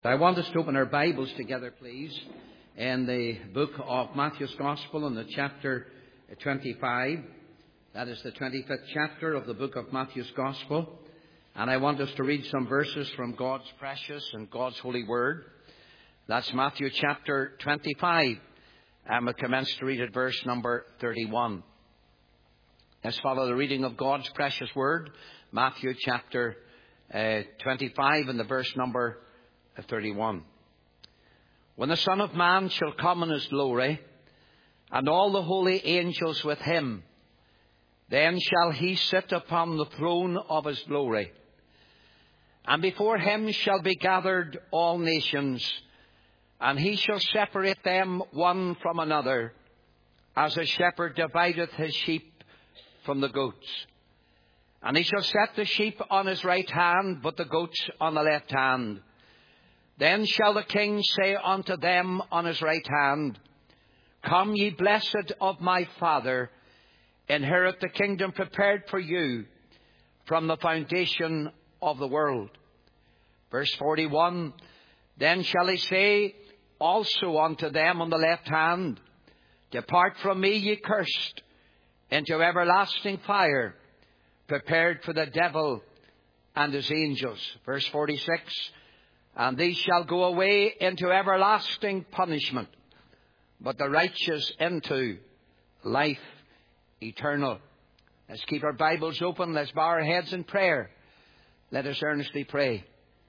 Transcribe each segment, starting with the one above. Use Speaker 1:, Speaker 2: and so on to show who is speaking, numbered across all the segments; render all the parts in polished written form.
Speaker 1: I want us to open our Bibles together, please, in the book of Matthew's Gospel in the chapter 25. That is the 25th chapter of the book of Matthew's Gospel. And I want us to read some verses from God's precious and God's holy word. That's Matthew chapter 25. And we'll commence to read at verse number 31. Let's follow the reading of God's precious word. Matthew chapter 25 and the verse number 31. When the Son of Man shall come in his glory, and all the holy angels with him, then shall he sit upon the throne of his glory. And before him shall be gathered all nations, and he shall separate them one from another, as a shepherd divideth his sheep from the goats. And he shall set the sheep on his right hand, but the goats on the left hand. Then shall the King say unto them on his right hand, Come, ye blessed of my Father, inherit the kingdom prepared for you from the foundation of the world. Verse 41, Then shall he say also unto them on the left hand, Depart from me, ye cursed, into everlasting fire, prepared for the devil and his angels. Verse 46, And these shall go away into everlasting punishment, but the righteous into life eternal. Let's keep our Bibles open. Let's bow our heads in prayer. Let us earnestly pray.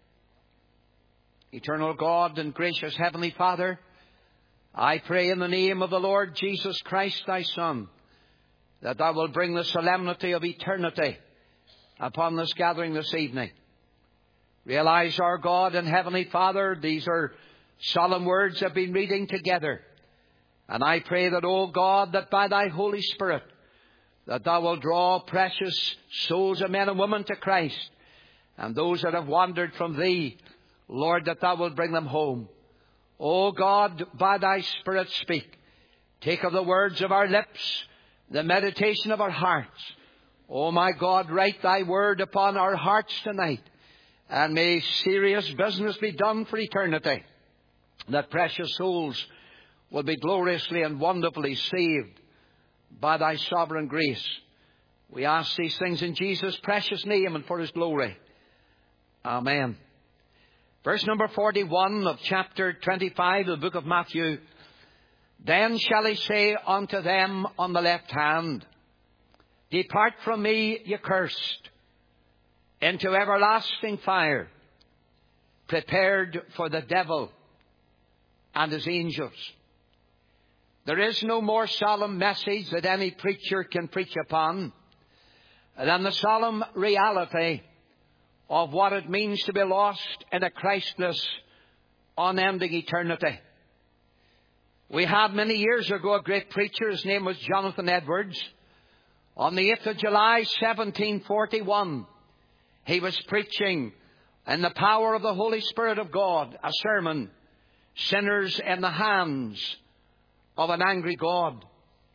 Speaker 1: Eternal God and gracious Heavenly Father, I pray in the name of the Lord Jesus Christ, thy Son, that thou wilt bring the solemnity of eternity upon this gathering this evening. Realize, our God and Heavenly Father, these are solemn words I've been reading together. And I pray that, O God, that by thy Holy Spirit, that thou wilt draw precious souls of men and women to Christ. And those that have wandered from thee, Lord, that thou wilt bring them home. O God, by thy Spirit speak. Take of the words of our lips, the meditation of our hearts. O my God, write thy word upon our hearts tonight. And may serious business be done for eternity, that precious souls will be gloriously and wonderfully saved by thy sovereign grace. We ask these things in Jesus' precious name and for his glory. Amen. Verse number 41 of chapter 25 of the book of Matthew. Then shall he say unto them on the left hand, Depart from me, ye cursed, into everlasting fire, prepared for the devil and his angels. There is no more solemn message that any preacher can preach upon than the solemn reality of what it means to be lost in a Christless, unending eternity. We had many years ago a great preacher, his name was Jonathan Edwards. On the 8th of July, 1741, he was preaching in the power of the Holy Spirit of God, a sermon, Sinners in the Hands of an Angry God.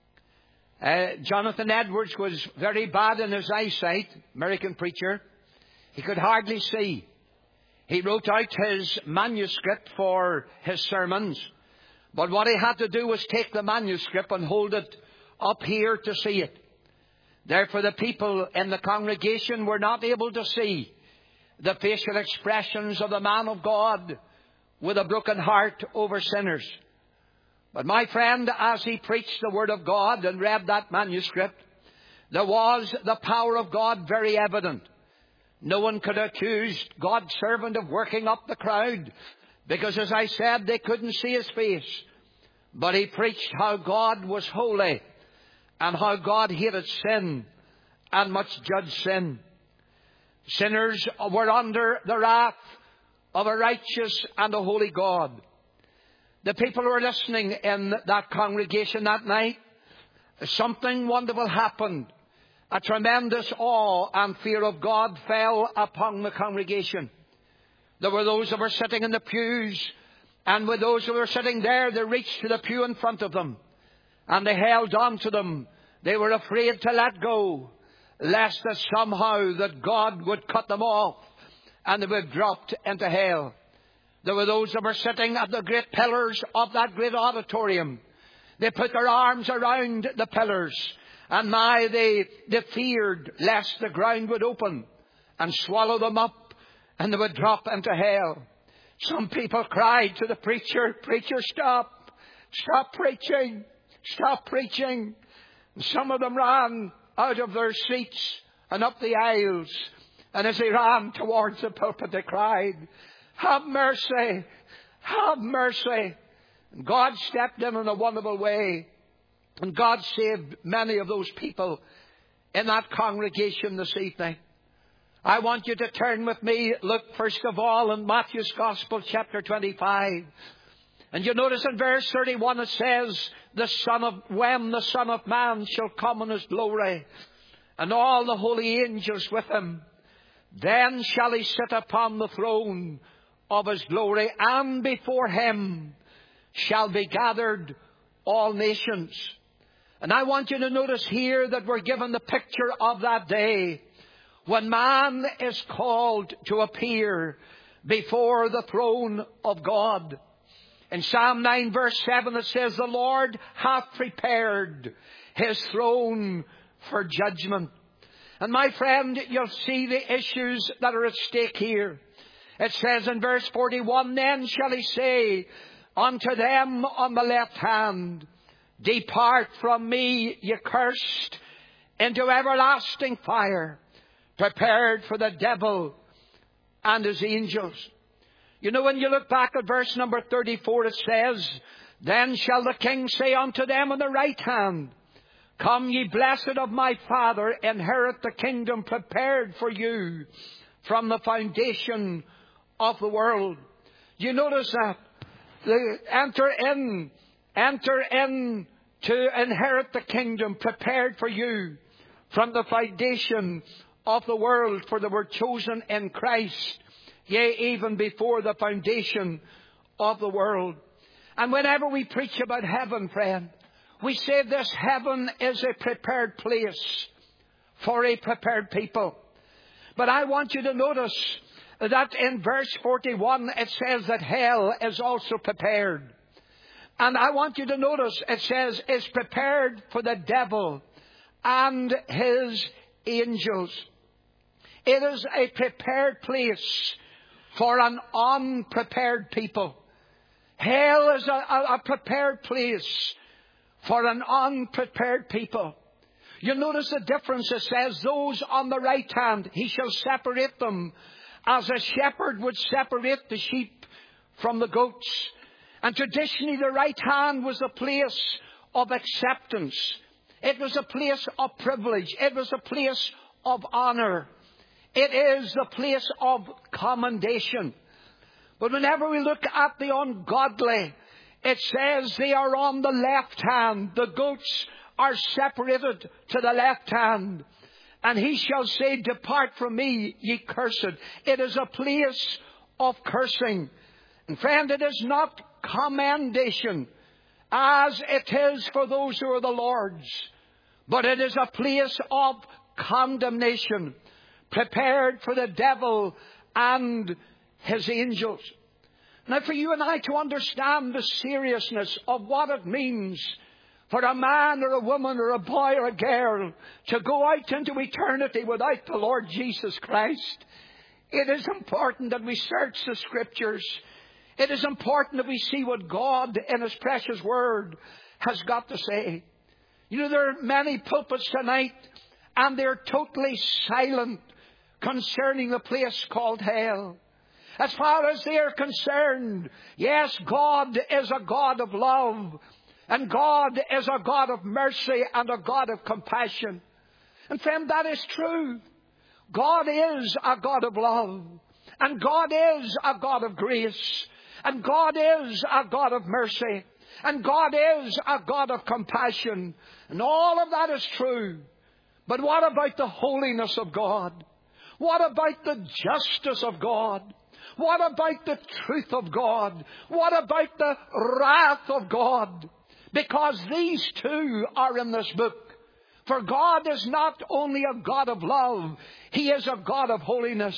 Speaker 1: Jonathan Edwards was very bad in his eyesight, American preacher. He could hardly see. He wrote out his manuscript for his sermons. But what he had to do was take the manuscript and hold it up here to see it. Therefore, the people in the congregation were not able to see the facial expressions of the man of God with a broken heart over sinners. But my friend, as he preached the word of God and read that manuscript, there was the power of God very evident. No one could accuse God's servant of working up the crowd, because, as I said, they couldn't see his face. But he preached how God was holy and how God hated sin and much judged sin. Sinners were under the wrath of a righteous and a holy God. The people who were listening in that congregation that night, something wonderful happened. A tremendous awe and fear of God fell upon the congregation. There were those that were sitting in the pews, and with those who were sitting there, they reached to the pew in front of them, and they held on to them. They were afraid to let go, lest that somehow that God would cut them off and they would drop into hell. There were those that were sitting at the great pillars of that great auditorium. They put their arms around the pillars, and now they feared lest the ground would open and swallow them up, and they would drop into hell. Some people cried to the preacher, "Preacher, stop! Stop preaching! Stop preaching!" And some of them ran out of their seats and up the aisles. And as they ran towards the pulpit, they cried, "Have mercy! Have mercy!" And God stepped in a wonderful way. And God saved many of those people in that congregation this evening. I want you to turn with me, look first of all in Matthew's Gospel, chapter 25. And you notice in verse 31 it says, when the Son of Man shall come in his glory, and all the holy angels with him, then shall he sit upon the throne of his glory, and before him shall be gathered all nations. And I want you to notice here that we're given the picture of that day when man is called to appear before the throne of God. In Psalm 9 verse 7 it says, "The Lord hath prepared his throne for judgment." And my friend, you'll see the issues that are at stake here. It says in verse 41, "Then shall he say unto them on the left hand, Depart from me, ye cursed, into everlasting fire, prepared for the devil and his angels." You know, when you look back at verse number 34, it says, "Then shall the king say unto them on the right hand, Come ye blessed of my Father, inherit the kingdom prepared for you from the foundation of the world." You notice that? Enter in to inherit the kingdom prepared for you from the foundation of the world, for they were chosen in Christ, yea, even before the foundation of the world. And whenever we preach about heaven, friend, we say this heaven is a prepared place for a prepared people. But I want you to notice that in verse 41 it says that hell is also prepared. And I want you to notice it says it's prepared for the devil and his angels. It is a prepared place for an unprepared people. Hell is a prepared place for an unprepared people. You notice the difference. It says, "Those on the right hand, he shall separate them as a shepherd would separate the sheep from the goats." And traditionally, the right hand was a place of acceptance. It was a place of privilege. It was a place of honor. It is the place of commendation. But whenever we look at the ungodly, it says they are on the left hand. The goats are separated to the left hand. And he shall say, "Depart from me, ye cursed." It is a place of cursing. And friend, it is not commendation as it is for those who are the Lord's, but it is a place of condemnation prepared for the devil and his angels. Now, for you and I to understand the seriousness of what it means for a man or a woman or a boy or a girl to go out into eternity without the Lord Jesus Christ, it is important that we search the Scriptures. It is important that we see what God in His precious Word has got to say. You know, there are many pulpits tonight, and they're totally silent concerning the place called hell. As far as they are concerned, yes, God is a God of love, and God is a God of mercy and a God of compassion. And friend, that is true. God is a God of love, and God is a God of grace, and God is a God of mercy, and God is a God of compassion. And all of that is true. But what about the holiness of God? What about the justice of God? What about the truth of God? What about the wrath of God? Because these two are in this book. For God is not only a God of love, He is a God of holiness.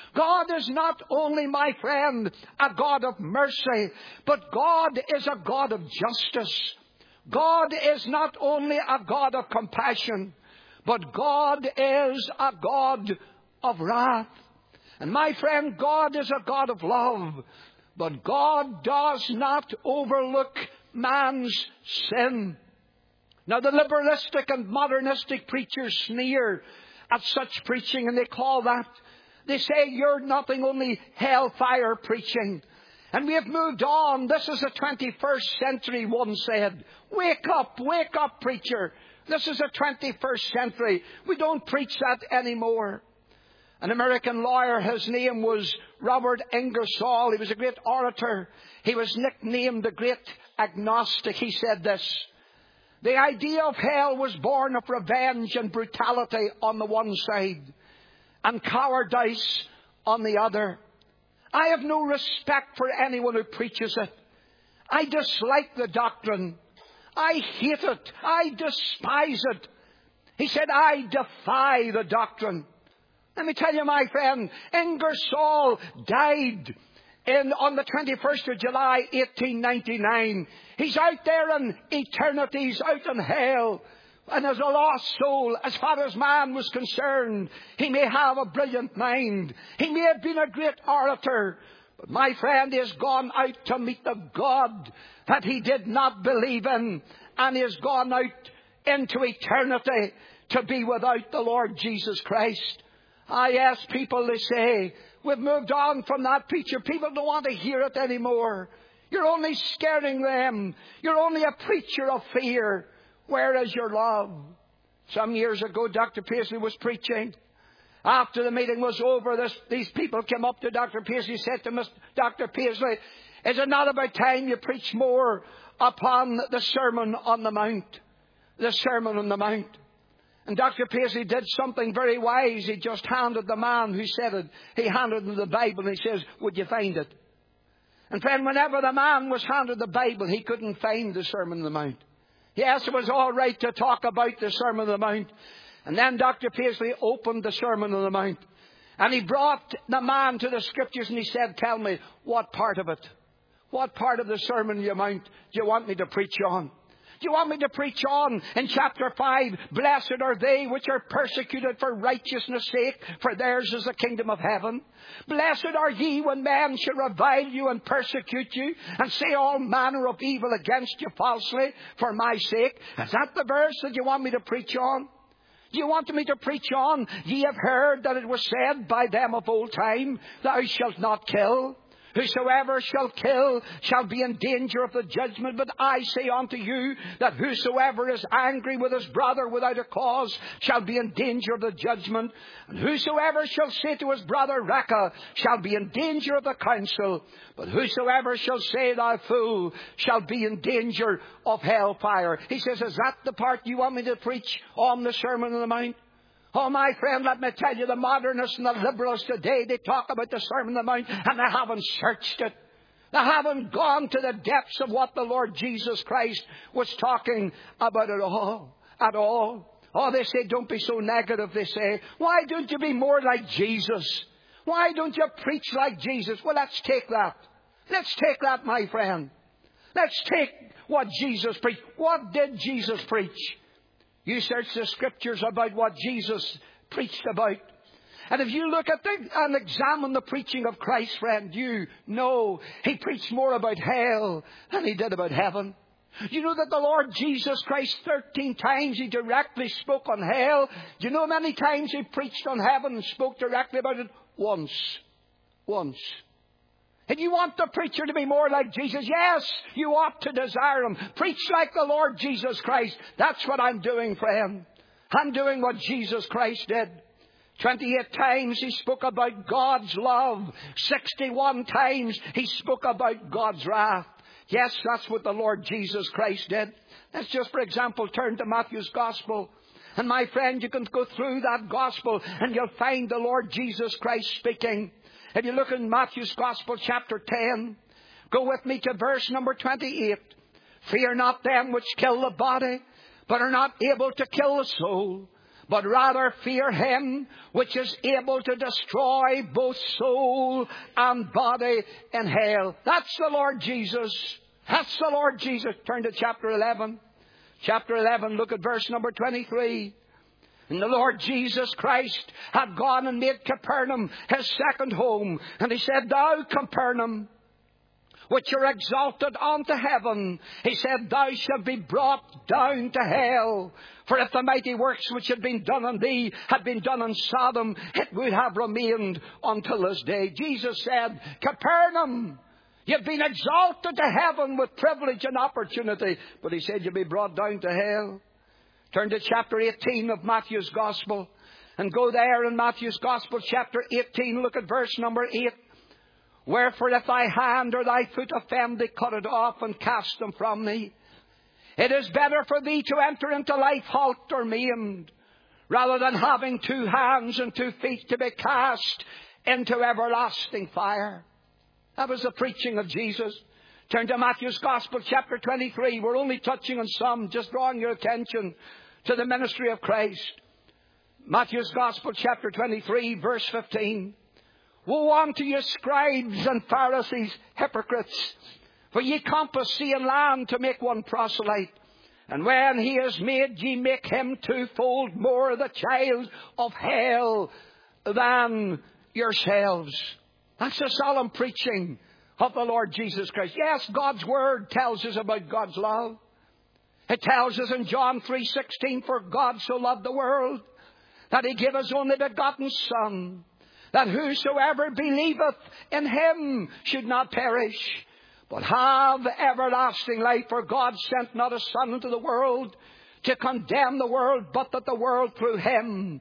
Speaker 1: God is not only, my friend, a God of mercy, but God is a God of justice. God is not only a God of compassion, but God is a God of wrath. And my friend, God is a God of love, but God does not overlook man's sin. Now, the liberalistic and modernistic preachers sneer at such preaching, and they call that, they say, you're nothing only hellfire preaching. And we have moved on. This is the 21st century, one said. Wake up, preacher. This is the 21st century. We don't preach that anymore. An American lawyer, his name was Robert Ingersoll. He was a great orator. He was nicknamed the Great Agnostic. He said this: the idea of hell was born of revenge and brutality on the one side, and cowardice on the other. I have no respect for anyone who preaches it. I dislike the doctrine. I hate it. I despise it. He said, I defy the doctrine. Let me tell you, my friend, Ingersoll died on the 21st of July, 1899. He's out there in eternity. He's out in hell. And as a lost soul, as far as man was concerned, he may have a brilliant mind. He may have been a great orator. But my friend, he has gone out to meet the God that he did not believe in. And he has gone out into eternity to be without the Lord Jesus Christ. I ask people, they say, we've moved on from that preacher. People don't want to hear it anymore. You're only scaring them. You're only a preacher of fear. Where is your love? Some years ago, Dr. Paisley was preaching. After the meeting was over, these people came up to Dr. Paisley and said to Dr. Paisley, is it not about time you preach more upon the Sermon on the Mount? The Sermon on the Mount. And Dr. Paisley did something very wise. He just handed the man who said it, he handed him the Bible and he says, would you find it? And friend, whenever the man was handed the Bible, he couldn't find the Sermon on the Mount. Yes, it was all right to talk about the Sermon on the Mount. And then Dr. Paisley opened the Sermon on the Mount. And he brought the man to the Scriptures and he said, tell me, what part of it? What part of the Sermon on the Mount do you want me to preach on? Do you want me to preach on in chapter 5, blessed are they which are persecuted for righteousness' sake, for theirs is the kingdom of heaven? Blessed are ye when men shall revile you and persecute you, and say all manner of evil against you falsely for my sake. Is that the verse that you want me to preach on? Do you want me to preach on, ye have heard that it was said by them of old time, thou shalt not kill? Whosoever shall kill shall be in danger of the judgment. But I say unto you that whosoever is angry with his brother without a cause shall be in danger of the judgment. And whosoever shall say to his brother, Raca, shall be in danger of the council. But whosoever shall say, thou fool, shall be in danger of hellfire. He says, is that the part you want me to preach on the Sermon on the Mount? Oh, my friend, let me tell you, the modernists and the liberals today, they talk about the Sermon on the Mount and they haven't searched it. They haven't gone to the depths of what the Lord Jesus Christ was talking about at all. Oh, they say, don't be so negative, they say. Why don't you be more like Jesus? Why don't you preach like Jesus? Well, let's take that. Let's take that, my friend. Let's take what Jesus preached. What did Jesus preach? You search the Scriptures about what Jesus preached about. And if you look at and examine the preaching of Christ, friend, you know he preached more about hell than he did about heaven. You know that the Lord Jesus Christ 13 times he directly spoke on hell. Do you know how many times he preached on heaven and spoke directly about it? Once. If you want the preacher to be more like Jesus, yes, you ought to desire him. Preach like the Lord Jesus Christ. That's what I'm doing, friend. I'm doing what Jesus Christ did. 28 times he spoke about God's love. 61 times he spoke about God's wrath. Yes, that's what the Lord Jesus Christ did. Let's just, for example, turn to Matthew's Gospel. And my friend, you can go through that Gospel and you'll find the Lord Jesus Christ speaking. If you look in Matthew's Gospel, chapter 10, go with me to verse number 28. Fear not them which kill the body, but are not able to kill the soul, but rather fear him which is able to destroy both soul and body in hell. That's the Lord Jesus. That's the Lord Jesus. Turn to chapter 11. Chapter 11, look at verse number 23. And the Lord Jesus Christ had gone and made Capernaum his second home. And he said, thou Capernaum, which are exalted unto heaven, he said, thou shalt be brought down to hell. For if the mighty works which had been done on thee had been done in Sodom, it would have remained until this day. Jesus said, Capernaum, you've been exalted to heaven with privilege and opportunity. But he said, you'll be brought down to hell. Turn to chapter 18 of Matthew's Gospel. And go there in Matthew's Gospel, chapter 18. Look at verse number 8. Wherefore if thy hand or thy foot offend thee, cut it off and cast them from thee. It is better for thee to enter into life halt or maimed, rather than having 2 hands and 2 feet to be cast into everlasting fire. That was the preaching of Jesus. Turn to Matthew's Gospel, chapter 23. We're only touching on some, just drawing your attention to the ministry of Christ. Matthew's Gospel, chapter 23, verse 15. Woe unto you, scribes and Pharisees, hypocrites! For ye compass sea and land to make one proselyte. And when he is made, ye make him 2-fold more the child of hell than yourselves. That's the solemn preaching of the Lord Jesus Christ. Yes, God's Word tells us about God's love. It tells us in John 3:16, for God so loved the world that he gave his only begotten Son, that whosoever believeth in him should not perish, but have everlasting life. For God sent not his Son into the world to condemn the world, but that the world through him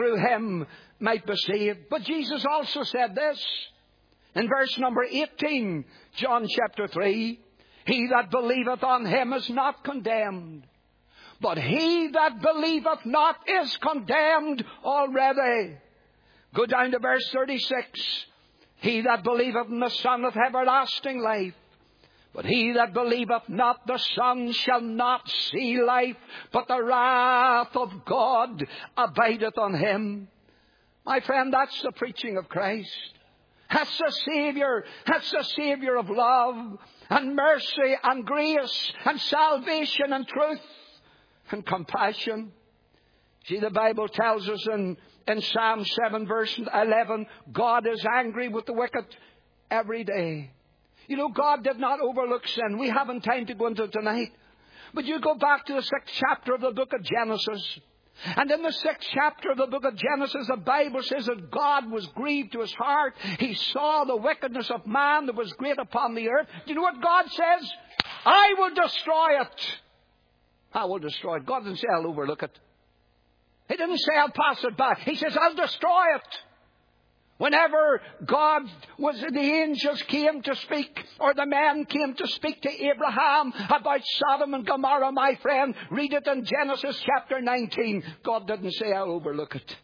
Speaker 1: might be saved. But Jesus also said this in verse number 18, John chapter 3. He that believeth on him is not condemned, but he that believeth not is condemned already. Go down to verse 36. He that believeth in the Son hath everlasting life, but he that believeth not the Son shall not see life, but the wrath of God abideth on him. My friend, that's the preaching of Christ. That's the Savior. That's the Savior of love and mercy and grace and salvation and truth and compassion. See, the Bible tells us in Psalm 7 verse 11, God is angry with the wicked every day. You know, God did not overlook sin. We haven't time to go into it tonight. But you go back to the 6th chapter of the book of Genesis. And in the 6th chapter of the book of Genesis, the Bible says that God was grieved to his heart. He saw the wickedness of man that was great upon the earth. Do you know what God says? I will destroy it. I will destroy it. God didn't say I'll overlook it. He didn't say I'll pass it by. He says I'll destroy it. Whenever the angels came to speak, or the men came to speak to Abraham about Sodom and Gomorrah, my friend, read it in Genesis chapter 19. God didn't say I'll overlook it.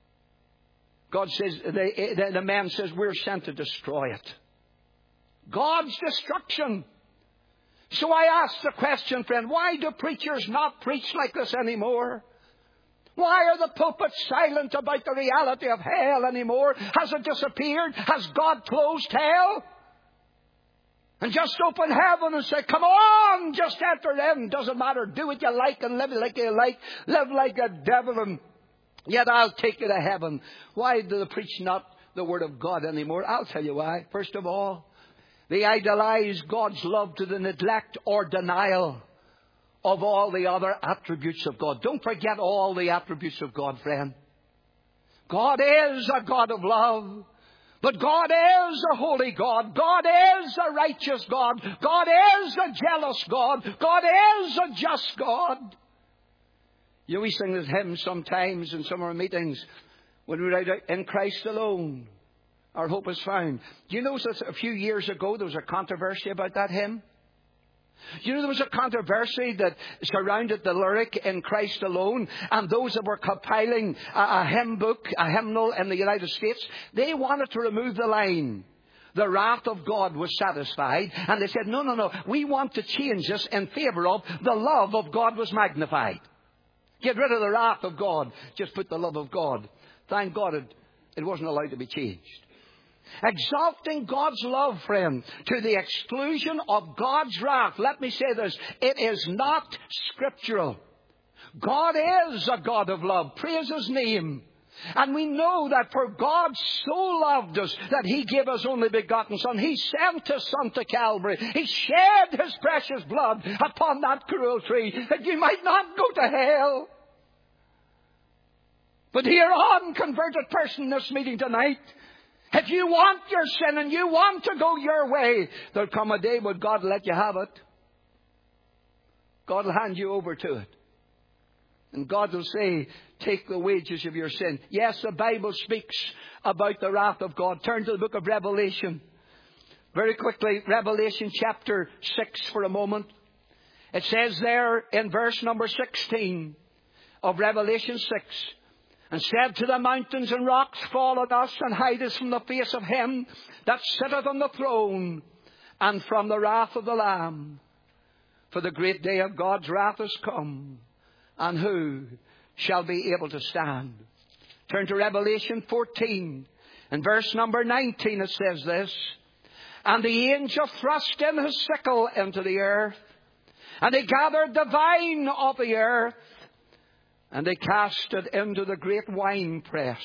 Speaker 1: God says, the man says, we're sent to destroy it. God's destruction. So I ask the question, friend, why do preachers not preach like this anymore? Why are the pulpits silent about the reality of hell anymore? Has it disappeared? Has God closed hell? And just open heaven and say, come on, just enter in. Doesn't matter. Do what you like and live like you like. Live like a devil and yet I'll take you to heaven. Why do they preach not the Word of God anymore? I'll tell you why. First of all, they idolize God's love to the neglect or denial of all the other attributes of God. Don't forget all the attributes of God, friend. God is a God of love. But God is a holy God. God is a righteous God. God is a jealous God. God is a just God. You know, we sing this hymn sometimes in some of our meetings when we write in Christ alone our hope is found. Do you know that a few years ago there was a controversy about that hymn? You know, there was a controversy that surrounded the lyric in Christ alone, and those that were compiling a hymn book, a hymnal in the United States, they wanted to remove the line, the wrath of God was satisfied, and they said, no, we want to change this in favor of the love of God was magnified. Get rid of the wrath of God. Just put the love of God. Thank God it wasn't allowed to be changed. Exalting God's love, friend, to the exclusion of God's wrath. Let me say this. It is not scriptural. God is a God of love. Praise His name. And we know that for God so loved us that He gave His only begotten Son. He sent His Son to Calvary. He shed His precious blood upon that cruel tree that you might not go to hell. But here, unconverted person in this meeting tonight, if you want your sin and you want to go your way, there'll come a day when God will let you have it. God will hand you over to it. And God will say, take the wages of your sin. Yes, the Bible speaks about the wrath of God. Turn to the book of Revelation. Very quickly, Revelation chapter 6 for a moment. It says there in verse number 16 of Revelation 6, and said to the mountains and rocks, fall on us and hide us from the face of Him that sitteth on the throne and from the wrath of the Lamb. For the great day of God's wrath is come. And who shall be able to stand? Turn to Revelation 14. In verse number 19 it says this. And the angel thrust in his sickle into the earth. And he gathered the vine of the earth. And they cast it into the great winepress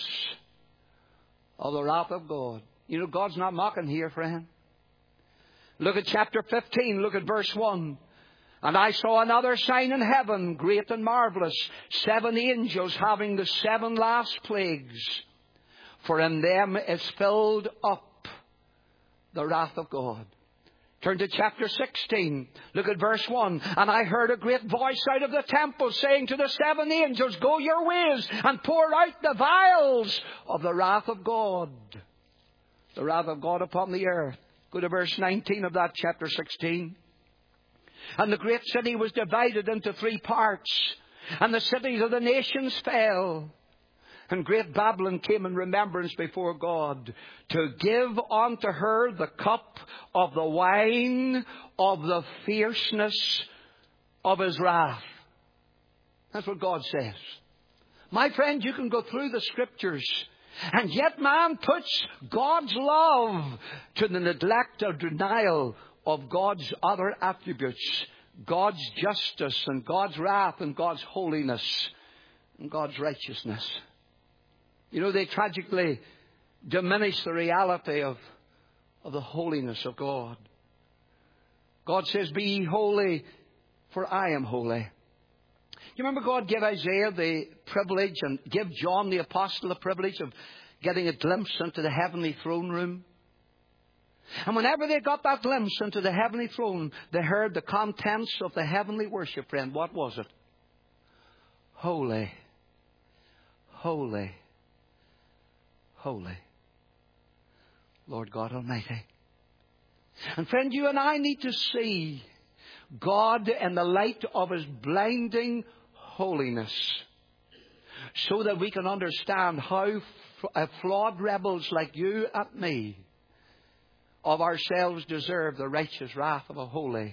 Speaker 1: of the wrath of God. You know, God's not mocking here, friend. Look at chapter 15. Look at verse 1. And I saw another sign in heaven, great and marvelous, 7 angels having the 7 last plagues. For in them is filled up the wrath of God. Turn to chapter 16. Look at verse 1. And I heard a great voice out of the temple saying to the 7 angels, go your ways and pour out the vials of the wrath of God. The wrath of God upon the earth. Go to verse 19 of that chapter 16. And the great city was divided into 3 parts. And the cities of the nations fell. And great Babylon came in remembrance before God to give unto her the cup of the wine of the fierceness of His wrath. That's what God says. My friend, you can go through the Scriptures, and yet man puts God's love to the neglect or denial of God's other attributes. God's justice and God's wrath and God's holiness and God's righteousness. You know, they tragically diminish the reality of the holiness of God. God says, be ye holy, for I am holy. You remember God gave Isaiah the privilege and gave John the apostle the privilege of getting a glimpse into the heavenly throne room? And whenever they got that glimpse into the heavenly throne, they heard the contents of the heavenly worship, friend. What was it? Holy, holy, holy, Lord God Almighty. And friend, you and I need to see God in the light of His blinding holiness, so that we can understand how flawed rebels like you and me of ourselves deserve the righteous wrath of a holy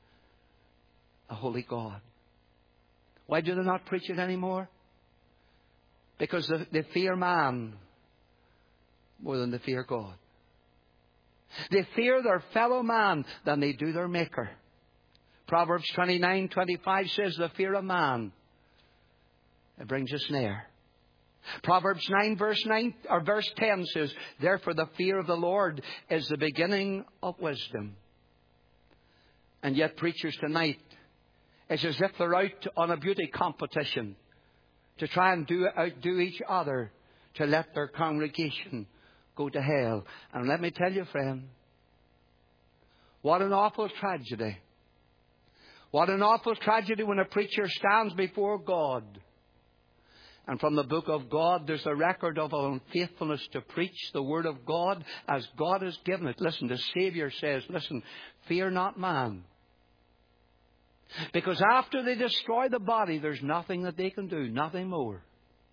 Speaker 1: God. Why do they not preach it anymore? Because they fear man more than they fear God. They fear their fellow man than they do their Maker. Proverbs 29:25 says, the fear of man, it brings a snare. Proverbs 9 verse 10 says, therefore the fear of the Lord is the beginning of wisdom. And yet preachers tonight, it's as if they're out on a beauty competition to try and outdo each other to let their congregation go to hell. And let me tell you, friend, what an awful tragedy. What an awful tragedy when a preacher stands before God. And from the book of God, there's a record of unfaithfulness to preach the word of God as God has given it. Listen, the Savior says, listen, fear not man. Because after they destroy the body, there's nothing that they can do, nothing more.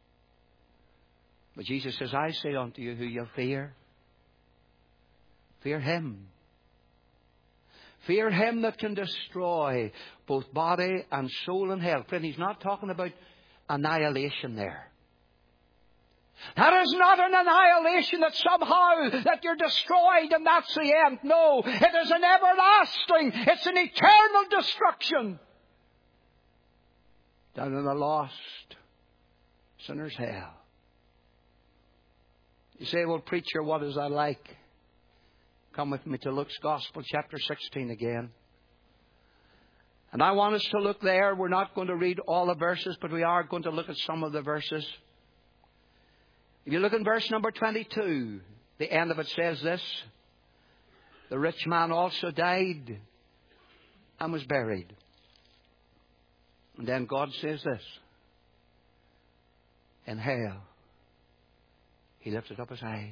Speaker 1: But Jesus says, I say unto you who you fear. Fear Him. Fear Him that can destroy both body and soul in hell. Friend, He's not talking about annihilation there. That is not an annihilation that somehow that you're destroyed and that's the end. No, it is an everlasting, it's an eternal destruction. Down in the lost sinner's hell. You say, well, preacher, what is that like? Come with me to Luke's Gospel, chapter 16 again. And I want us to look there. We're not going to read all the verses, but we are going to look at some of the verses. If you look in verse number 22, the end of it says this: the rich man also died and was buried. And then God says this: in hell, he lifted up his eyes.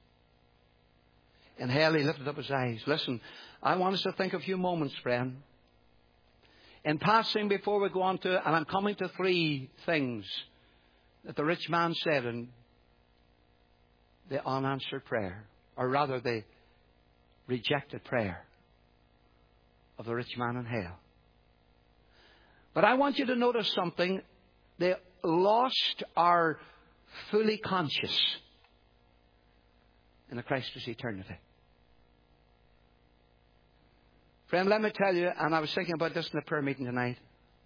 Speaker 1: In hell, he lifted up his eyes. Listen, I want us to think a few moments, friend. In passing, before we go on to, and I'm coming to three things that the rich man said in the unanswered prayer, or rather the rejected prayer of the rich man in hell. But I want you to notice something. The lost are fully conscious in the Christless eternity. Friend, let me tell you, and I was thinking about this in the prayer meeting tonight.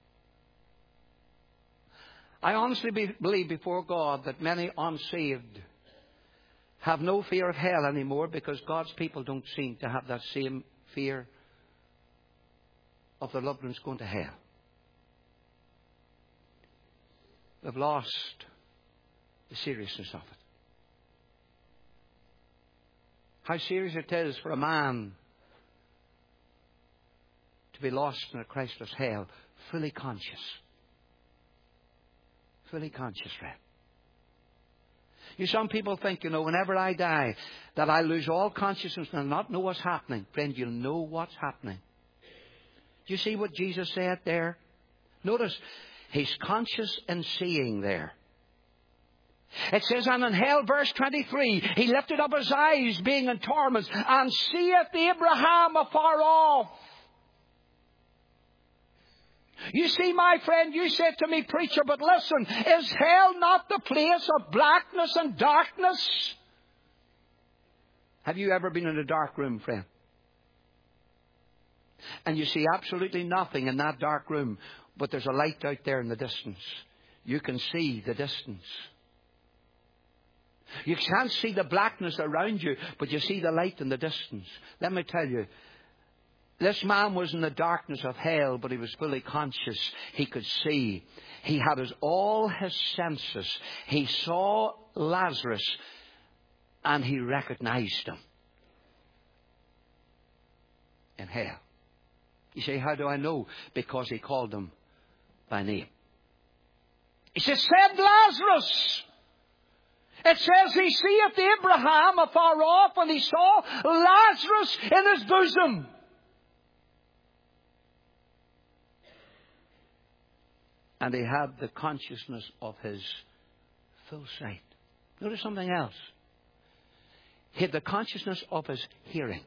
Speaker 1: I honestly believe before God that many unsaved have no fear of hell anymore because God's people don't seem to have that same fear of their loved ones going to hell. They've lost the seriousness of it. How serious it is for a man to be lost in a Christless hell, fully conscious. Fully conscious, friend. Some people think, whenever I die, that I lose all consciousness and not know what's happening. Friend, you'll know what's happening. Do you see what Jesus said there? Notice, he's conscious and seeing there. It says, and in hell, verse 23, he lifted up his eyes, being in torments, and seeth Abraham afar off. You see, my friend, you said to me, preacher, but listen, is hell not the place of blackness and darkness? Have you ever been in a dark room, friend? And you see absolutely nothing in that dark room, but there's a light out there in the distance. You can see the distance. You can't see the blackness around you, but you see the light in the distance. Let me tell you, this man was in the darkness of hell, but he was fully conscious. He could see. He had all his senses. He saw Lazarus, and he recognized him in hell. You say, how do I know? Because he called him by name. He says, send Lazarus. It says he seeth Abraham afar off, and he saw Lazarus in his bosom. And he had the consciousness of his full sight. Notice something else. He had the consciousness of his hearing.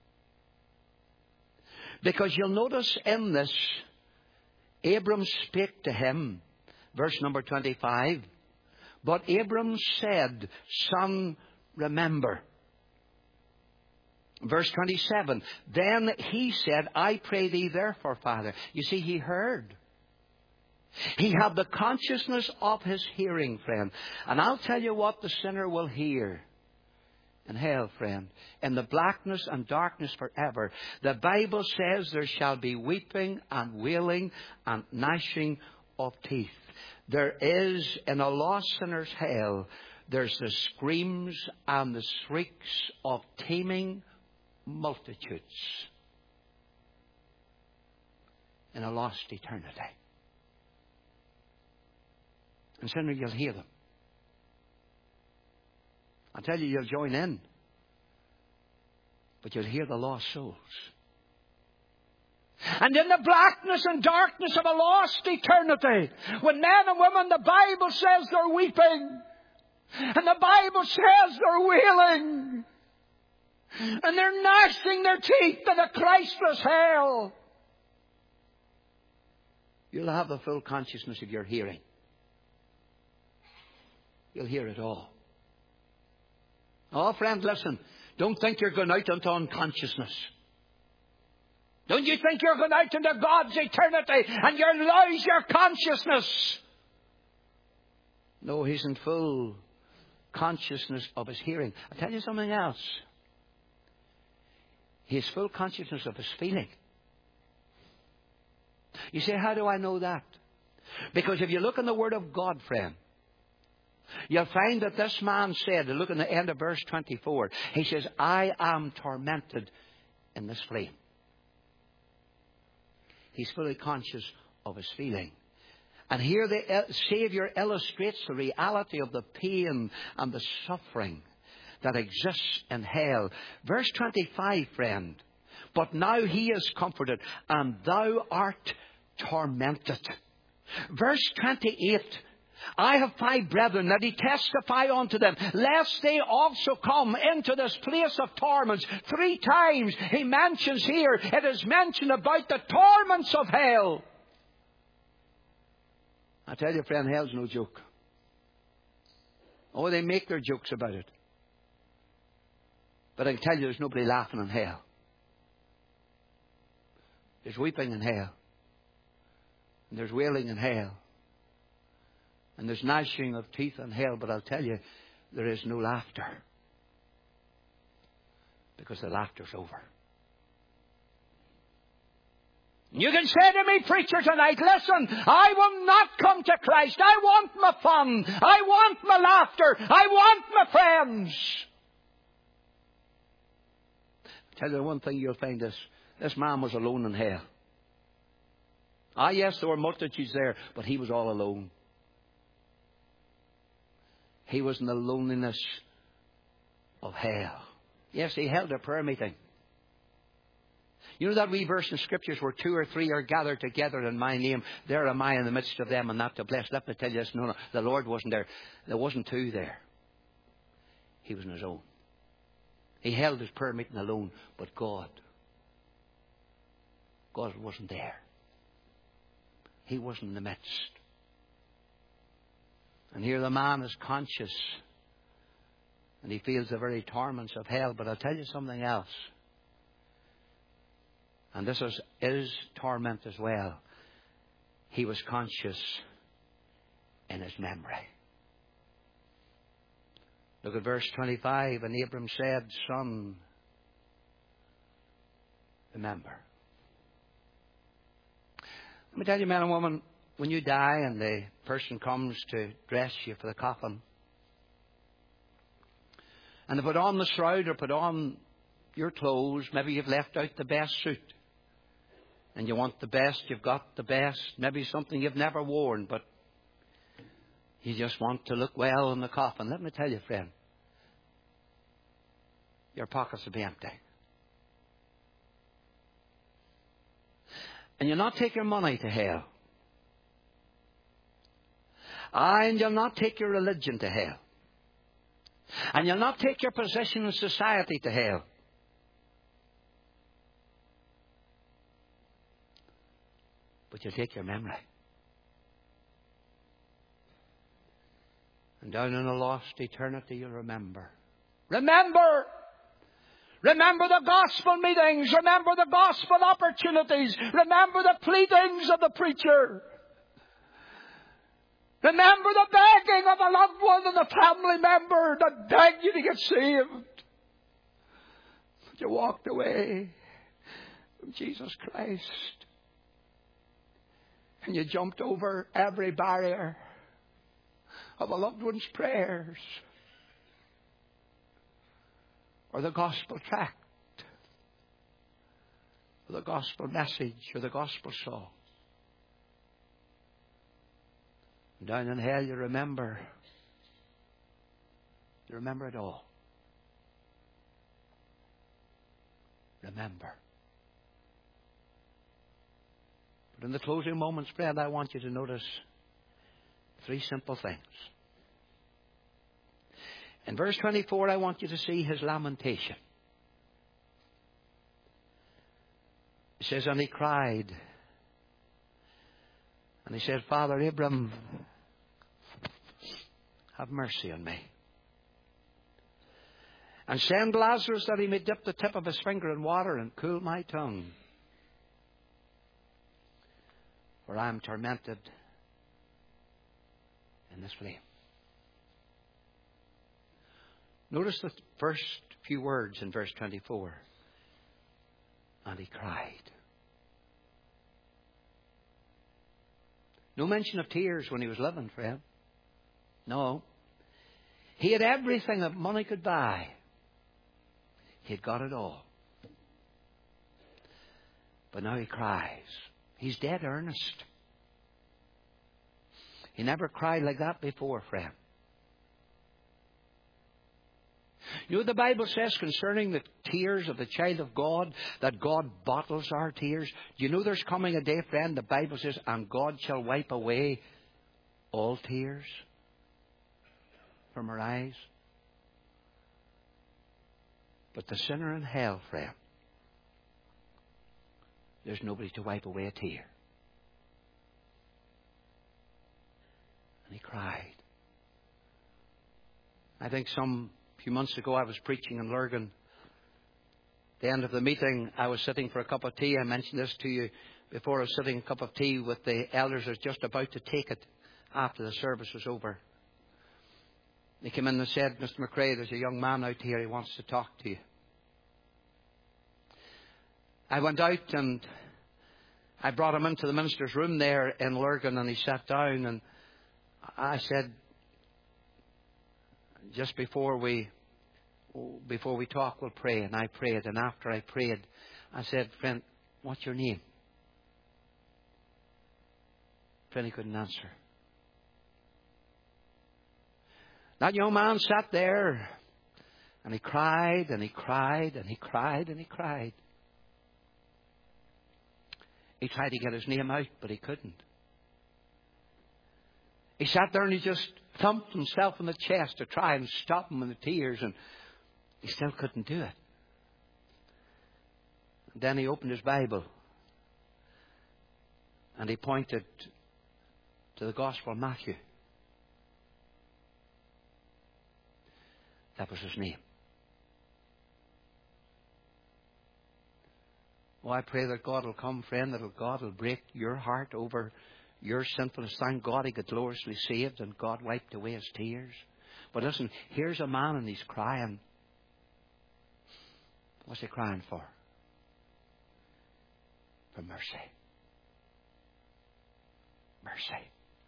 Speaker 1: Because you'll notice in this, Abram spake to him, verse number 25. But Abram said, Son, remember. Verse 27. Then he said, I pray thee therefore, Father. You see, he heard. He had the consciousness of his hearing, friend. And I'll tell you what the sinner will hear in hell, friend. In the blackness and darkness forever. The Bible says there shall be weeping and wailing and gnashing of teeth. There is, in a lost sinner's hell, there's the screams and the shrieks of teeming multitudes in a lost eternity. And sinner, you'll hear them. I tell you, you'll join in. But you'll hear the lost souls. And in the blackness and darkness of a lost eternity, when men and women, the Bible says they're weeping. And the Bible says they're wailing. And they're gnashing their teeth in a Christless hell. You'll have the full consciousness of your hearing. You'll hear it all. Oh, friend, listen. Don't think you're going out into unconsciousness. Don't you think you're going out into God's eternity and you lose your consciousness? No, He's in full consciousness of His hearing. I'll tell you something else. He has full consciousness of His feeling. You say, how do I know that? Because if you look in the Word of God, friend, you'll find that this man said, look in the end of verse 24, he says, I am tormented in this flame. He's fully conscious of his feeling. And here the Saviour illustrates the reality of the pain and the suffering that exists in hell. Verse 25, friend. But now he is comforted, and thou art tormented. Verse 28. I have 5 brethren that he testify unto them, lest they also come into this place of torments. 3 times he mentions here, it is mentioned about the torments of hell. I tell you, friend, hell's no joke. Oh, they make their jokes about it. But I can tell you, there's nobody laughing in hell. There's weeping in hell. And there's wailing in hell. And there's gnashing of teeth in hell. But I'll tell you, there is no laughter. Because the laughter's over. You can say to me, preacher, tonight, listen, I will not come to Christ. I want my fun. I want my laughter. I want my friends. I'll tell you one thing you'll find this man was alone in hell. Ah, yes, there were multitudes there, but he was all alone. He was in the loneliness of hell. Yes, he held a prayer meeting. You know that wee verse in Scriptures where 2 or 3 are gathered together in my name, there am I in the midst of them and not to bless. Let me tell you this, no, the Lord wasn't there. There wasn't 2 there. He was on his own. He held his prayer meeting alone, but God wasn't there. He wasn't in the midst. And here the man is conscious. And he feels the very torments of hell. But I'll tell you something else. And this is torment as well. He was conscious in his memory. Look at verse 25. And Abram said, Son, remember. Let me tell you, man and woman, when you die and the person comes to dress you for the coffin, and they put on the shroud or put on your clothes, maybe you've left out the best suit, and you want the best, you've got the best, maybe something you've never worn, but you just want to look well in the coffin. Let me tell you, friend, your pockets will be empty. And you'll not take your money to hell. And you'll not take your religion to hell. And you'll not take your position in society to hell. But you'll take your memory. And down in a lost eternity you'll remember. Remember! Remember the gospel meetings. Remember the gospel opportunities. Remember the pleadings of the preacher. Remember the begging of a loved one and a family member that begged you to get saved. But you walked away from Jesus Christ. And you jumped over every barrier of a loved one's prayers. Or the gospel tract. Or the gospel message. Or the gospel song. And down in hell you remember. You remember it all. Remember. But in the closing moments, friend, I want you to notice 3 simple things. In verse 24, I want you to see his lamentation. It says, and he cried. And he said, Father Abram, have mercy on me. And send Lazarus that he may dip the tip of his finger in water and cool my tongue. For I am tormented in this flame. Notice the first few words in verse 24. And he cried. No mention of tears when he was living, friend. No. He had everything that money could buy. He had got it all. But now he cries. He's dead earnest. He never cried like that before, friend. You know what the Bible says concerning the tears of the child of God, that God bottles our tears? Do you know there's coming a day, friend, the Bible says, and God shall wipe away all tears from our eyes? But the sinner in hell, friend, there's nobody to wipe away a tear. And he cried. I think some few months ago I was preaching in Lurgan. At the end of the meeting, I was sitting for a cup of tea. I mentioned this to you before. I was sitting a cup of tea with the elders. I was just about to take it after the service was over. They came in and said, Mr. McRae, there's a young man out here. He wants to talk to you. I went out and I brought him into the minister's room there in Lurgan, and he sat down, and I said, just before we talk, we'll pray. And I prayed, and after I prayed, I said, friend, what's your name? Friend, he couldn't answer. That young man sat there, and he cried, and he cried, and he cried, and he cried. He tried to get his name out, but he couldn't. He sat there and he just thumped himself in the chest to try and stop him in the tears, and he still couldn't do it. And then he opened his Bible and he pointed to the Gospel of Matthew. That was his name. Oh, I pray that God will come, friend, that God will break your heart over your sinfulness. Thank God he got gloriously saved and God wiped away his tears. But listen, here's a man and he's crying. What's he crying for? For mercy. Mercy.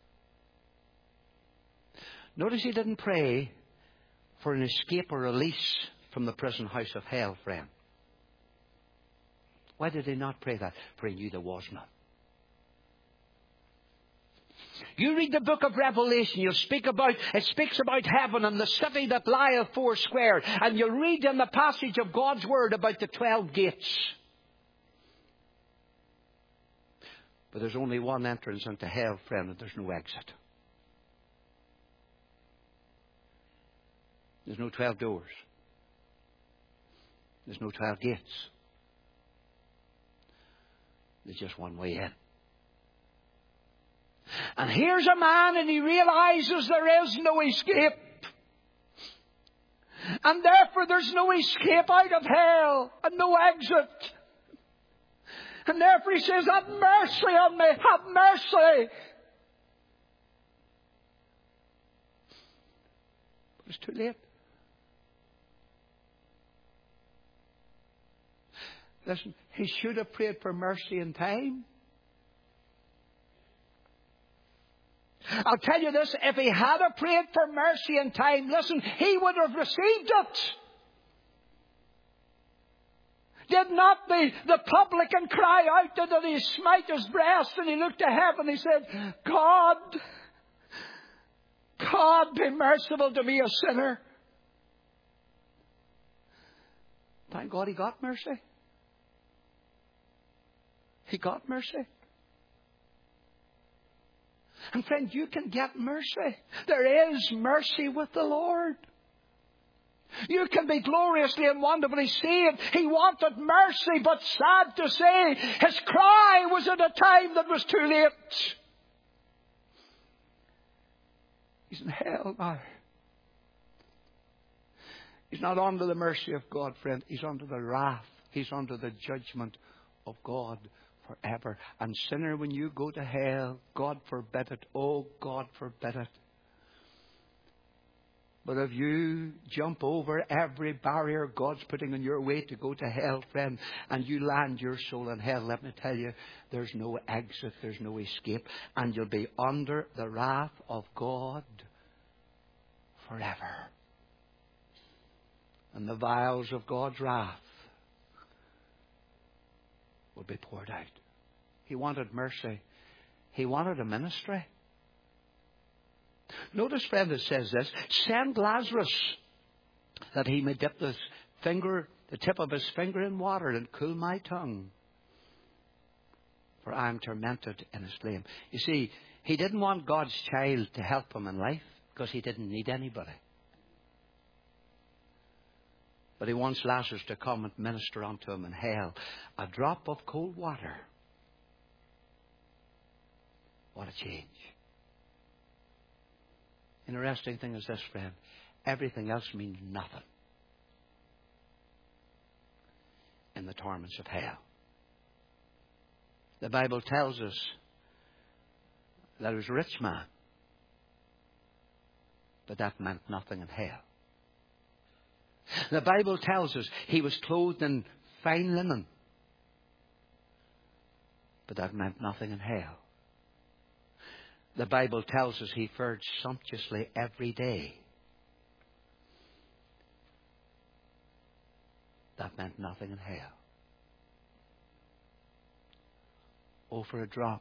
Speaker 1: Notice he didn't pray for an escape or release from the prison house of hell, friend. Why did he not pray that? For he knew there was none. You read the book of Revelation, it speaks about heaven and the city that lieth foursquare. And you read in the passage of God's Word about the 12 gates. But there's only one entrance into hell, friend, and there's no exit. There's no 12 doors. There's no 12 gates. There's just one way in. And here's a man and he realizes there is no escape. And therefore there's no escape out of hell and no exit. And therefore he says, have mercy on me, have mercy. But it's too late. Listen, he should have prayed for mercy in time. I'll tell you this, if he had prayed for mercy in time, listen, he would have received it. Did not the publican cry out and he smite his breast and he looked to heaven and he said, God, be merciful to me, a sinner. Thank God he got mercy. He got mercy. And friend, you can get mercy. There is mercy with the Lord. You can be gloriously and wonderfully saved. He wanted mercy, but sad to say, his cry was at a time that was too late. He's in hell now. He's not under the mercy of God, friend. He's under the wrath. He's under the judgment of God forever. And sinner, when you go to hell, God forbid it. Oh, God forbid it. But if you jump over every barrier God's putting in your way to go to hell, friend, and you land your soul in hell, let me tell you, there's no exit, there's no escape, and you'll be under the wrath of God forever. And the vials of God's wrath will be poured out. He wanted mercy. He wanted a ministry. Notice, friend, it says this: send Lazarus that he may dip the tip of his finger in water and cool my tongue, for I am tormented in his flame. You see, he didn't want God's child to help him in life because he didn't need anybody. But he wants Lazarus to come and minister unto him in hell. A drop of cold water. What a change. Interesting thing is this, friend. Everything else means nothing in the torments of hell. The Bible tells us that he was a rich man, but that meant nothing in hell. The Bible tells us he was clothed in fine linen, but that meant nothing in hell. The Bible tells us he fared sumptuously every day. That meant nothing in hell. Oh, for a drop.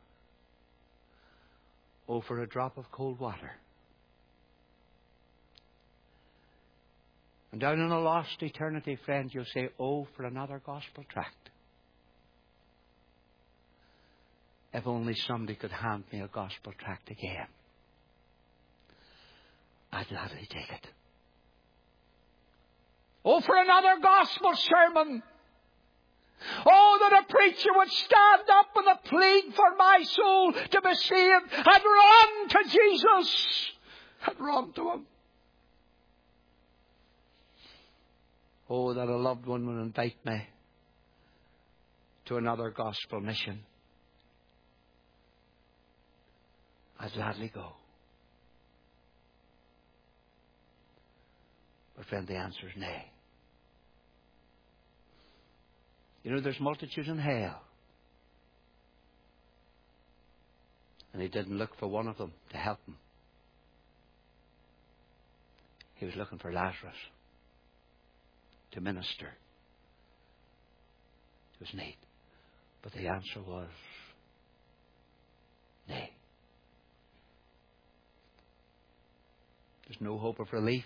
Speaker 1: Oh, for a drop of cold water. And down in a lost eternity, friend, you'll say, oh, for another gospel tract. If only somebody could hand me a gospel tract again, I'd gladly take it. Oh, for another gospel sermon. Oh, that a preacher would stand up with a plea for my soul to be saved. I'd run to Jesus. I'd run to him. Oh, that a loved one would invite me to another gospel mission. I'd gladly go. But friend, the answer is nay. You know, there's multitudes in hell. And he didn't look for one of them to help him. He was looking for Lazarus to minister to his need. But the answer was nay. There's no hope of relief.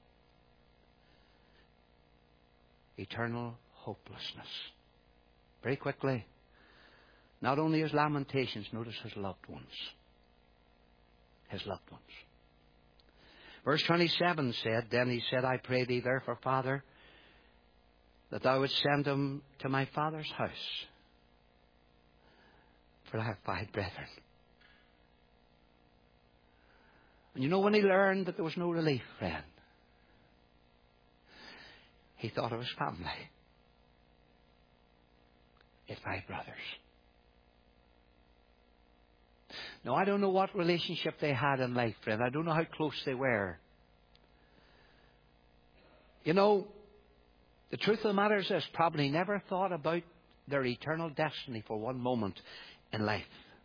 Speaker 1: Eternal hopelessness. Very quickly, not only his lamentations, notice his loved ones. His loved ones. Verse 27 said, then he said, I pray thee therefore, Father, that thou wouldst send him to my father's house, for I have 5 brethren. And you know, when he learned that there was no relief, friend, he thought of his family. He had 5 brothers. Now, I don't know what relationship they had in life, friend. I don't know how close they were. You know, the truth of the matter is this: probably never thought about their eternal destiny for one moment in life.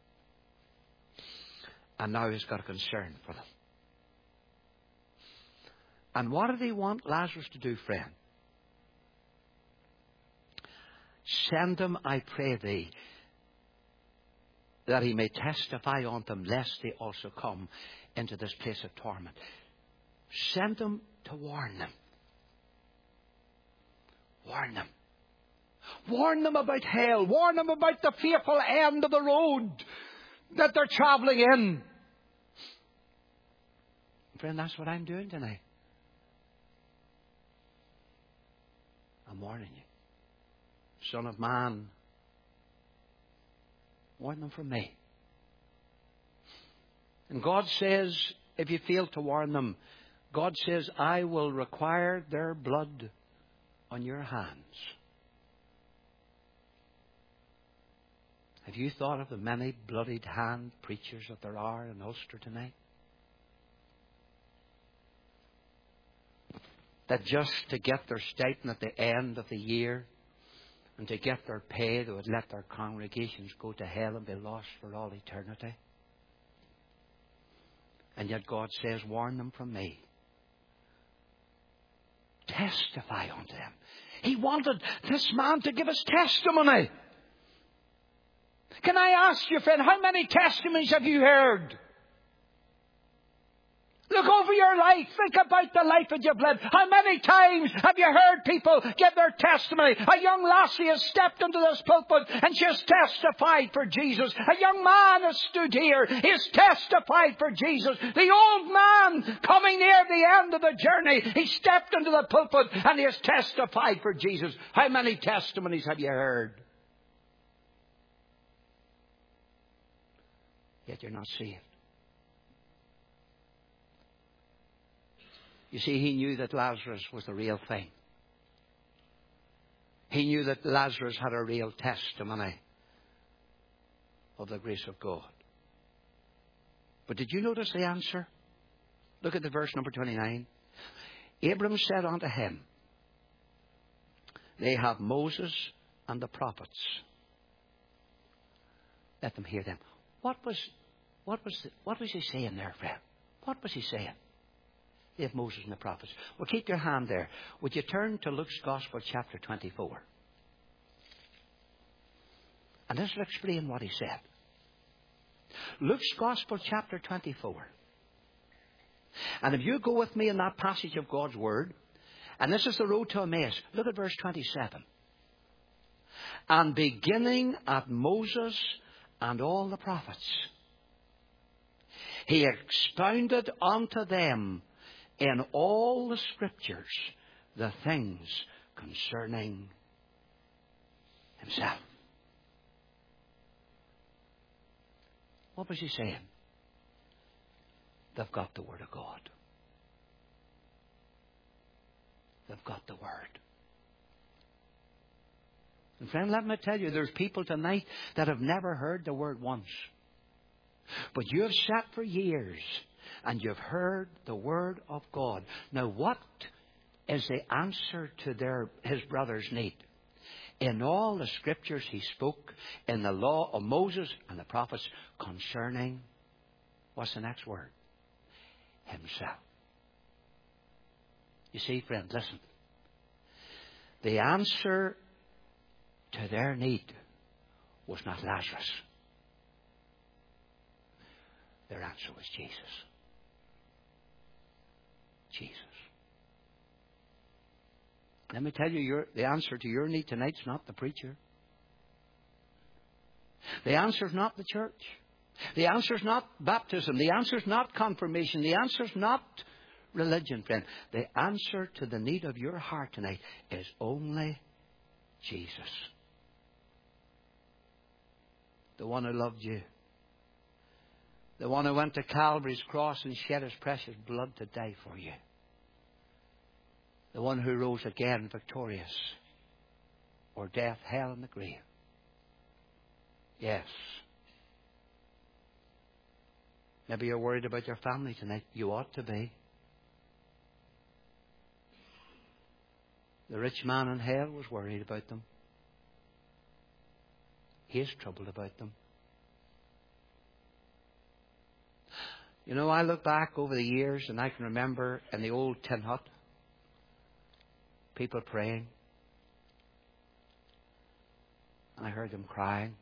Speaker 1: And now he's got a concern for them. And what did he want Lazarus to do, friend? Send him, I pray thee, that he may testify unto them, lest they also come into this place of torment. Send him to warn them. Warn them. Warn them about hell. Warn them about the fearful end of the road that they're traveling in. Friend, that's what I'm doing tonight. I'm warning you. Son of man, warn them from me. And God says, if you fail to warn them, God says, I will require their blood on your hands. Have you thought of the many bloodied hand preachers that there are in Ulster tonight? That just to get their stipend at the end of the year and to get their pay, they would let their congregations go to hell and be lost for all eternity. And yet God says, warn them from me. Testify unto them. He wanted this man to give us testimony. Can I ask you, friend, how many testimonies have you heard? Look over your life. Think about the life that you've led. How many times have you heard people give their testimony? A young lassie has stepped into this pulpit and she has testified for Jesus. A young man has stood here. He has testified for Jesus. The old man coming near the end of the journey, he stepped into the pulpit and he has testified for Jesus. How many testimonies have you heard? Yet you're not saved. You see, he knew that Lazarus was the real thing. He knew that Lazarus had a real testimony of the grace of God. But did you notice the answer? Look at the verse number 29. Abram said unto him, they have Moses and the prophets. Let them hear them. What was he saying there, friend? What was he saying? They have Moses and the prophets. Well, keep your hand there. Would you turn to Luke's Gospel, chapter 24? And this will explain what he said. Luke's Gospel, chapter 24. And if you go with me in that passage of God's Word, and this is the road to Emmaus, look at verse 27. And beginning at Moses and all the prophets, he expounded unto them in all the Scriptures the things concerning himself. What was he saying? They've got the Word of God. They've got the Word. And friend, let me tell you, there's people tonight that have never heard the Word once. But you have sat for years and you've heard the Word of God. Now, what is the answer to his brother's need? In all the Scriptures he spoke, in the law of Moses and the prophets, concerning, what's the next word? Himself. You see, friend, listen. The answer to their need was not Lazarus. Their answer was Jesus. Jesus. Let me tell you, the answer to your need tonight is not the preacher. The answer is not the church. The answer is not baptism. The answer is not confirmation. The answer is not religion, friend. The answer to the need of your heart tonight is only Jesus. The one who loved you. The one who went to Calvary's cross and shed his precious blood to die for you. The one who rose again victorious over death, hell, and the grave. Yes. Maybe you're worried about your family tonight. You ought to be. The rich man in hell was worried about them. He is troubled about them. You know, I look back over the years and I can remember in the old tin hut, people praying. And I heard them crying.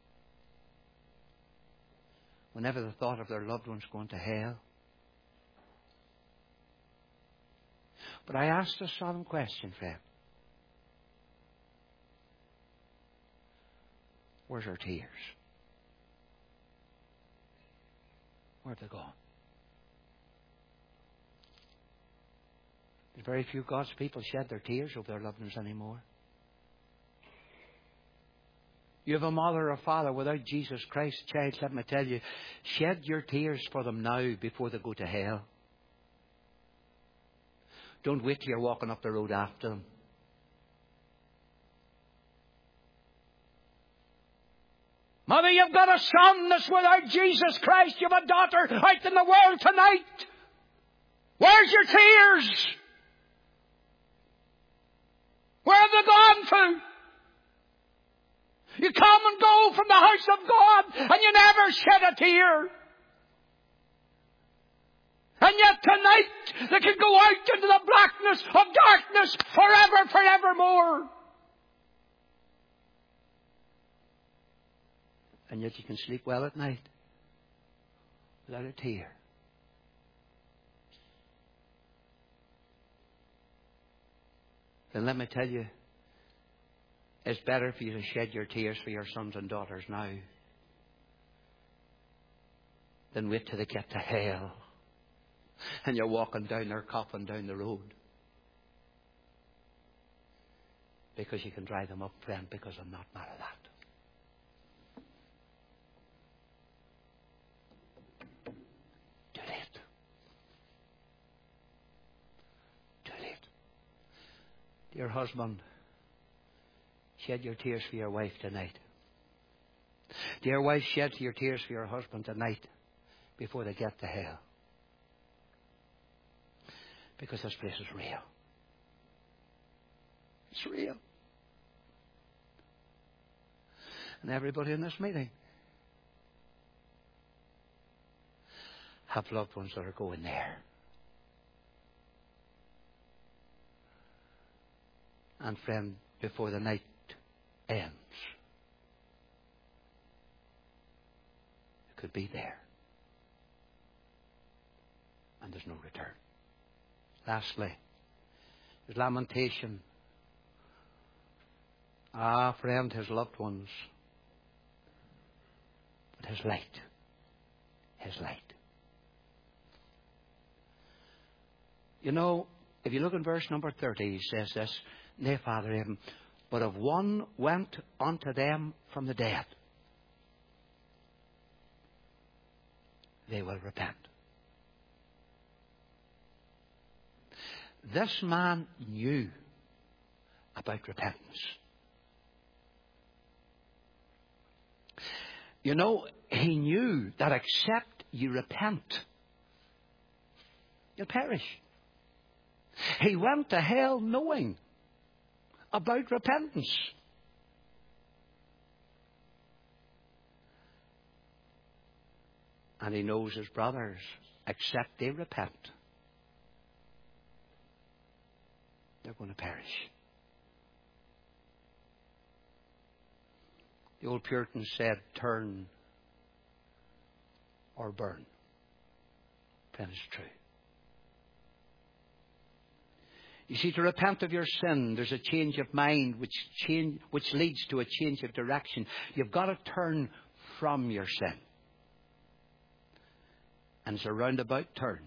Speaker 1: Whenever they thought of their loved ones going to hell. But I asked a solemn question, friend. Where's our tears? Where have they gone? Very few God's people shed their tears over their loved ones anymore. You have a mother or father without Jesus Christ, child, let me tell you, shed your tears for them now before they go to hell. Don't wait till you're walking up the road after them. Mother, you've got a son that's without Jesus Christ. You've a daughter out in the world tonight. Where's your tears? Where have they gone to? You come and go from the house of God and you never shed a tear. And yet tonight they can go out into the blackness of darkness forever, forevermore. And yet you can sleep well at night without a tear. Then let me tell you, it's better for you to shed your tears for your sons and daughters now than wait till they get to hell and you're walking down their coffin down the road. Because you can dry them up, friend, because I'm not mad at that. Too late. Too late. Dear husband, shed your tears for your wife tonight. Dear wife, shed your tears for your husband tonight before they get to hell. Because this place is real. It's real. And everybody in this meeting have loved ones that are going there. And friend, before the night ends, it could be there. And there's no return. Lastly, there's lamentation. Ah, friend, his loved ones. But his light. His light. You know, if you look in verse number 30, he says this, Nay, Father Abraham, but if one went unto them from the dead, they will repent. This man knew about repentance. You know, he knew that except you repent, you'll perish. He went to hell knowing about repentance. And he knows his brothers, except they repent, they're going to perish. The old Puritans said, turn or burn. That is true. You see, to repent of your sin, there's a change of mind which leads to a change of direction. You've got to turn from your sin. And it's a roundabout turn.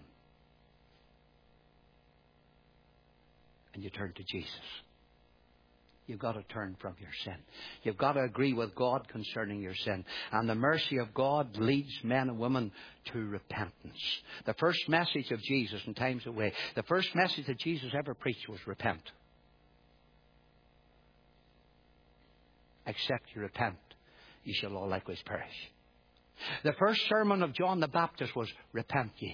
Speaker 1: And you turn to Jesus. You've got to turn from your sin. You've got to agree with God concerning your sin. And the mercy of God leads men and women to repentance. The first message of Jesus in times away, the first message that Jesus ever preached was repent. Except you repent, you shall all likewise perish. The first sermon of John the Baptist was, repent ye.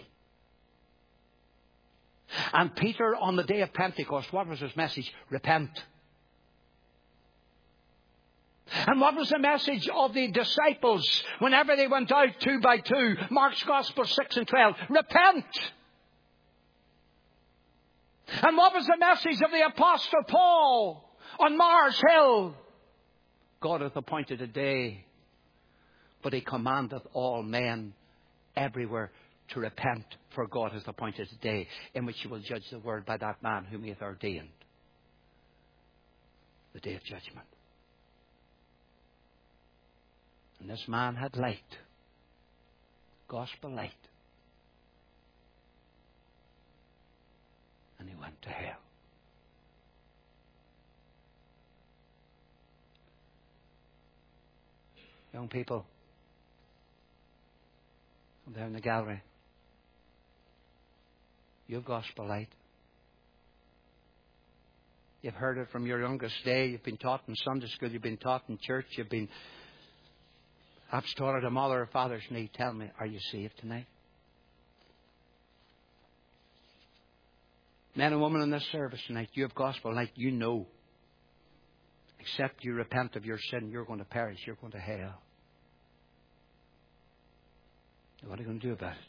Speaker 1: And Peter on the day of Pentecost, what was his message? Repent. And what was the message of the disciples whenever they went out 2 by 2? Mark's Gospel 6 and 12. Repent. And what was the message of the Apostle Paul on Mars Hill? God hath appointed a day, but he commandeth all men everywhere to repent, for God hath appointed a day in which he will judge the world by that man whom he hath ordained. The day of judgment. And this man had light. Gospel light. And he went to hell. Young people, down in the gallery, you have gospel light. You've heard it from your youngest day. You've been taught in Sunday school. You've been taught in church. You've been perhaps taught at a mother or father's knee. Tell me, are you saved tonight? Men and women in this service tonight, you have gospel tonight. You know, except you repent of your sin, you're going to perish. You're going to hell. What are you going to do about it?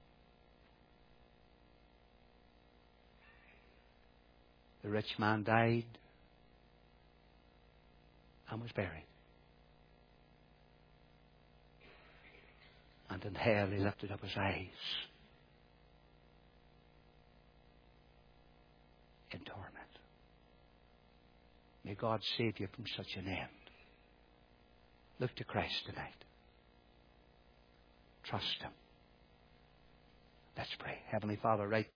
Speaker 1: The rich man died and was buried. And in hell he lifted up his eyes in torment. May God save you from such an end. Look to Christ tonight. Trust Him. Let's pray. Heavenly Father, right